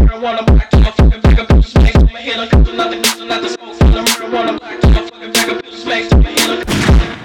marijuana black to my fucking bag of bitches makes to my head. I'm not the smoke from the marijuana black to my fucking bag of bitches makes to my head.